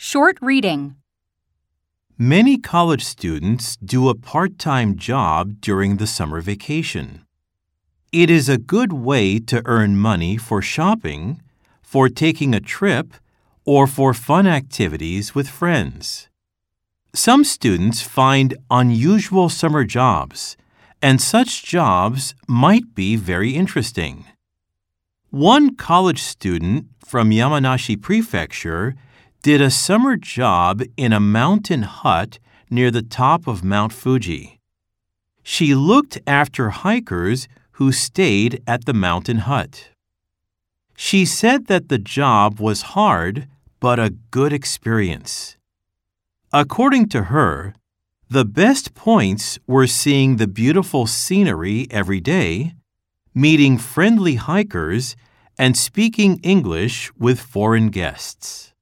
Short reading. Many college students do a part-time job during the summer vacation. It is a good way to earn money for shopping, for taking a trip, or for fun activities with friends. Some students find unusual summer jobs, and such jobs might be very interesting. One college student from Yamanashi Prefecture did a summer job in a mountain hut near the top of Mount Fuji. She looked after hikers who stayed at the mountain hut. She said that the job was hard but a good experience. According to her, the best points were seeing the beautiful scenery every day, meeting friendly hikers, and speaking English with foreign guests.